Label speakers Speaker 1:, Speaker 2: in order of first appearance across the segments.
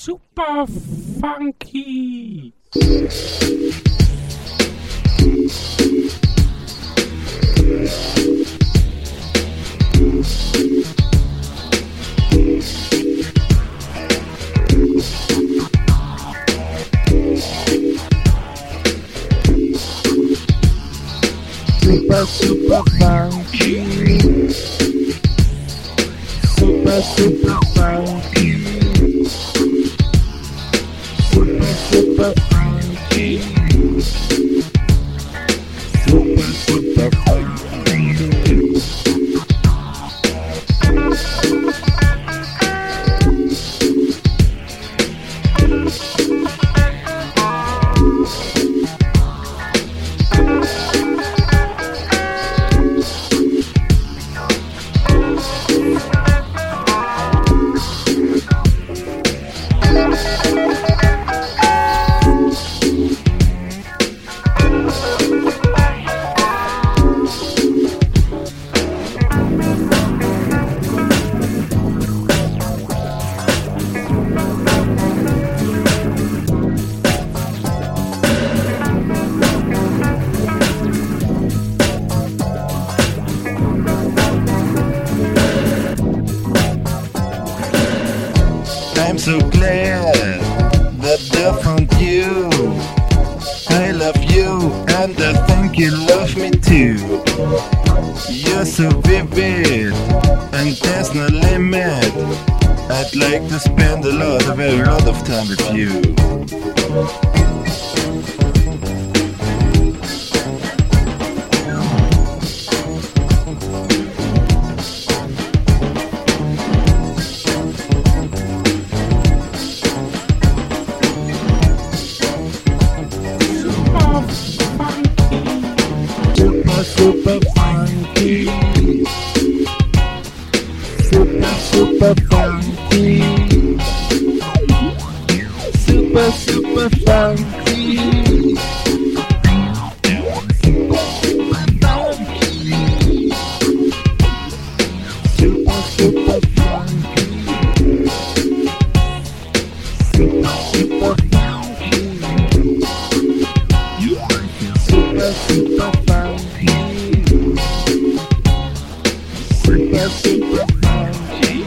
Speaker 1: super funky.
Speaker 2: Super funky. Super funky. Super funky. Super funky.
Speaker 3: I'm so glad that I found you. I love you and I think you love me too. You're so vivid and there's no limit. I'd like to spend a very lot of time with you.
Speaker 2: Super funky. Super funky. Super funky. Super funky. Super funky. Super funky. Super funky.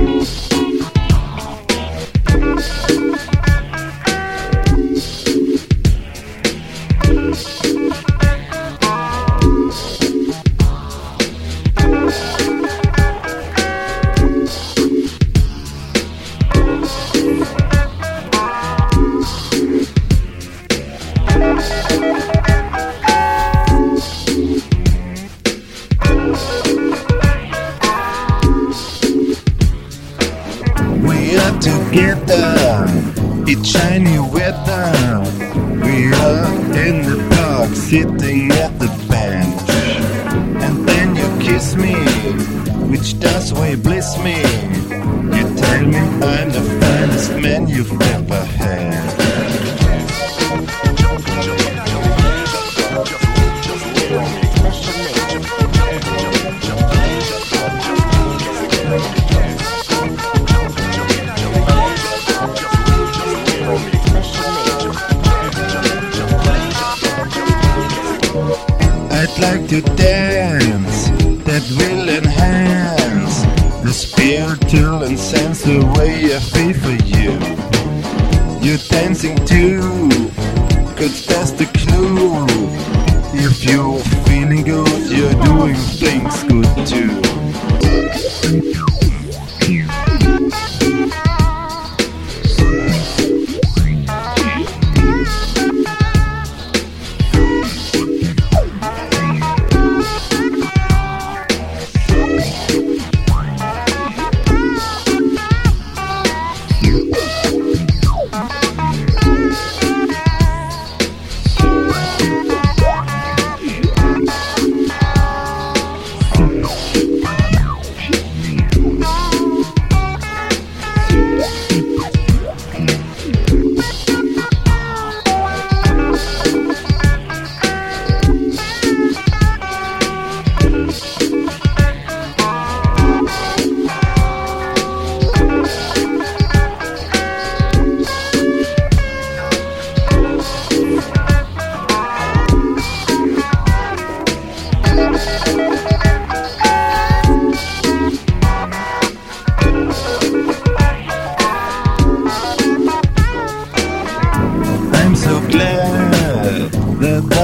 Speaker 3: We are together, it's shiny weather. We are in the park, sitting at the bench. And then you kiss me, which does way bliss me. You tell me I'm the finest man you've ever had. I'd like to dance, that will enhance the spiritual and sense the way I feel for you. You're dancing too, cause that's the clue. If you're feeling good, you're doing things good too.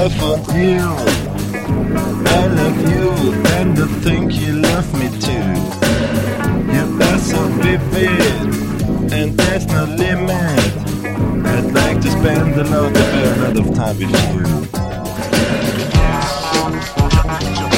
Speaker 3: for you. I love you and I think you love me too. You are so vivid and there's no limit. I'd like to spend a lot of time with you.